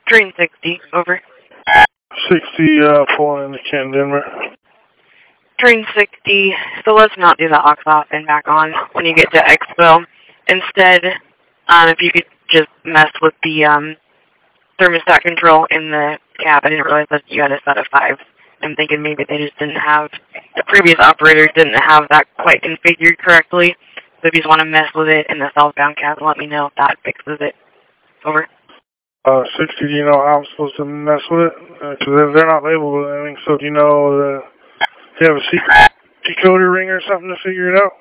Train 60, over. 60, pulling into Canton, Denver. Train 60, so let's not do the aux off and back on when you get to Expo. Instead, if you could just mess with the thermostat control in the cab. I didn't realize that you had a set of 5. I'm thinking maybe they just didn't have, the previous operator didn't have that quite configured correctly. So if you just want to mess with it in the southbound cab, let me know if that fixes it. Over. 60, do you know how I'm supposed to mess with it? Because they're not labeled with anything, so do you know, do you have a secret decoder ring or something to figure it out?